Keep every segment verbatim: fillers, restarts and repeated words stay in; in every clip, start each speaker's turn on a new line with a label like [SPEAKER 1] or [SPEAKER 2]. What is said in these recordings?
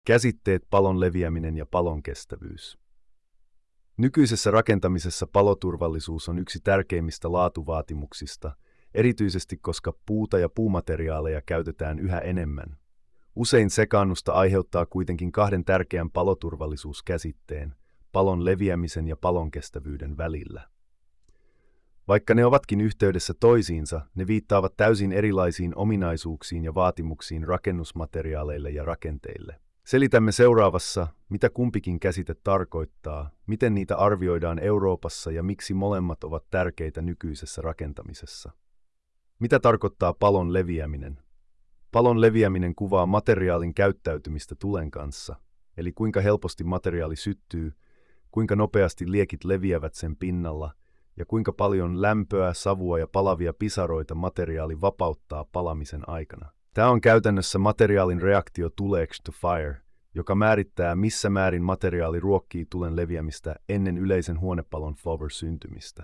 [SPEAKER 1] Käsitteet palon leviäminen ja palon kestävyys. Nykyisessä rakentamisessa paloturvallisuus on yksi tärkeimmistä laatuvaatimuksista, erityisesti koska puuta ja puumateriaaleja käytetään yhä enemmän. Usein sekaannusta aiheuttaa kuitenkin kahden tärkeän paloturvallisuuskäsitteen, palon leviämisen ja palon kestävyyden välillä. Vaikka ne ovatkin yhteydessä toisiinsa, ne viittaavat täysin erilaisiin ominaisuuksiin ja vaatimuksiin rakennusmateriaaleille ja rakenteille. Selitämme seuraavassa, mitä kumpikin käsite tarkoittaa, miten niitä arvioidaan Euroopassa ja miksi molemmat ovat tärkeitä nykyisessä rakentamisessa. Mitä tarkoittaa palon leviäminen? Palon leviäminen kuvaa materiaalin käyttäytymistä tulen kanssa, eli kuinka helposti materiaali syttyy, kuinka nopeasti liekit leviävät sen pinnalla ja kuinka paljon lämpöä, savua ja palavia pisaroita materiaali vapauttaa palamisen aikana. Tämä on käytännössä materiaalin reaktio tuleeksi to fire, joka määrittää missä määrin materiaali ruokkii tulen leviämistä ennen yleisen huonepalon flower syntymistä.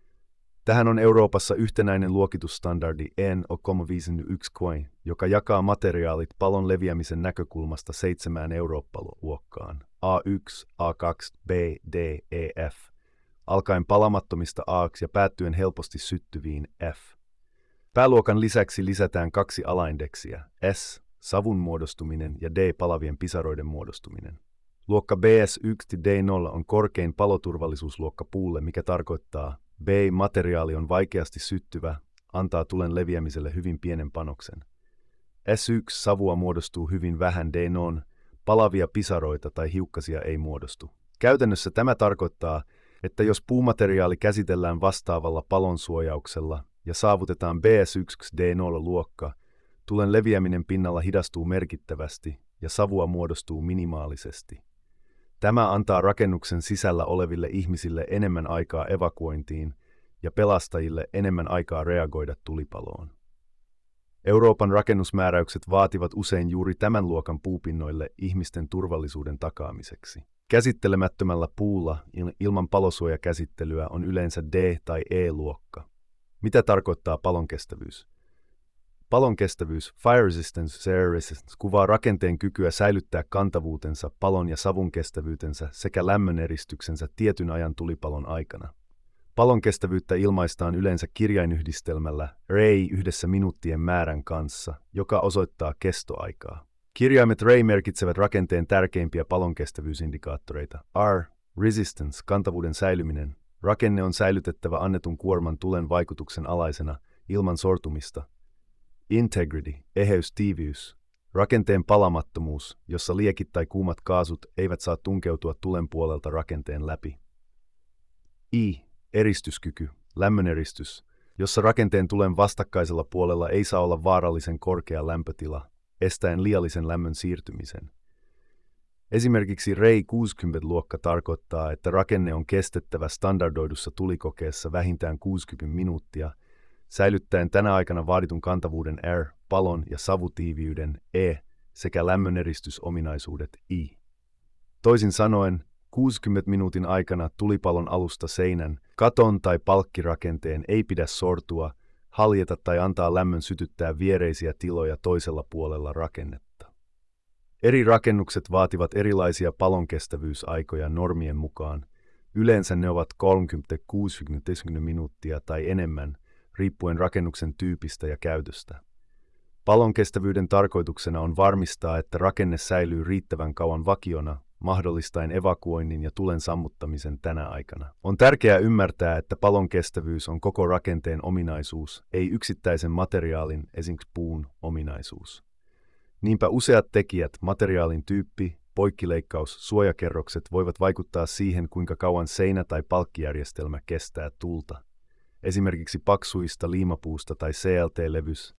[SPEAKER 1] Tähän on Euroopassa yhtenäinen luokitusstandardi E N O kolmesataaviisikymmentäyksi Coin, joka jakaa materiaalit palon leviämisen näkökulmasta seitsemään Eurooppa-luokkaan A yksi, A kaksi, B, D, E, F, alkaen palamattomista A ja päättyen helposti syttyviin F. Pääluokan lisäksi lisätään kaksi alaindeksiä, S, savun muodostuminen ja D, palavien pisaroiden muodostuminen. Luokka B S yksi D nolla on korkein paloturvallisuusluokka puulle, mikä tarkoittaa B, materiaali on vaikeasti syttyvä, antaa tulen leviämiselle hyvin pienen panoksen. S yksi, savua muodostuu hyvin vähän D nolla, palavia pisaroita tai hiukkasia ei muodostu. Käytännössä tämä tarkoittaa, että jos puumateriaali käsitellään vastaavalla palonsuojauksella ja saavutetaan B S yksi D nolla luokka, tulen leviäminen pinnalla hidastuu merkittävästi ja savua muodostuu minimaalisesti. Tämä antaa rakennuksen sisällä oleville ihmisille enemmän aikaa evakuointiin ja pelastajille enemmän aikaa reagoida tulipaloon. Euroopan rakennusmääräykset vaativat usein juuri tämän luokan puupinnoille ihmisten turvallisuuden takaamiseksi. Käsittelemättömällä puulla ilman palosuojakäsittelyä on yleensä D- tai E-luokka. Mitä tarkoittaa palonkestävyys? Palonkestävyys, fire resistance, air resistance, kuvaa rakenteen kykyä säilyttää kantavuutensa, palon ja savun kestävyytensä sekä lämmöneristyksensä tietyn ajan tulipalon aikana. Palonkestävyyttä ilmaistaan yleensä kirjainyhdistelmällä R A Y yhdessä minuuttien määrän kanssa, joka osoittaa kestoaikaa. Kirjaimet R A Y merkitsevät rakenteen tärkeimpiä palonkestävyysindikaattoreita. R, resistance, kantavuuden säilyminen. Rakenne on säilytettävä annetun kuorman tulen vaikutuksen alaisena ilman sortumista. Integrity, eheys, tiiviys. Rakenteen palamattomuus, jossa liekit tai kuumat kaasut eivät saa tunkeutua tulen puolelta rakenteen läpi. I, eristyskyky, lämmöneristys, jossa rakenteen tulen vastakkaisella puolella ei saa olla vaarallisen korkea lämpötila, estäen liiallisen lämmön siirtymisen. Esimerkiksi R A Y kuusikymmentä-luokka tarkoittaa, että rakenne on kestettävä standardoidussa tulikokeessa vähintään kuusikymmentä minuuttia, säilyttäen tänä aikana vaaditun kantavuuden R, palon ja savutiiviyden E sekä lämmöneриstysominaisuudet I. Toisin sanoen, kuudenkymmenen minuutin aikana tulipalon alusta seinän, katon tai palkkirakenteen ei pidä sortua, haljeta tai antaa lämmön sytyttää viereisiä tiloja toisella puolella rakennetta. Eri rakennukset vaativat erilaisia palonkestävyysaikoja normien mukaan. Yleensä ne ovat kolmekymmentä kuusikymmentä minuuttia tai enemmän, riippuen rakennuksen tyypistä ja käytöstä. Palonkestävyyden tarkoituksena on varmistaa, että rakenne säilyy riittävän kauan vakiona, mahdollistaen evakuoinnin ja tulen sammuttamisen tänä aikana. On tärkeää ymmärtää, että palonkestävyys on koko rakenteen ominaisuus, ei yksittäisen materiaalin, esimerkiksi puun, ominaisuus. Niinpä useat tekijät, materiaalin tyyppi, poikkileikkaus, suojakerrokset voivat vaikuttaa siihen, kuinka kauan seinä- tai palkkijärjestelmä kestää tulta. Esimerkiksi paksuista liimapuusta tai C L T-levys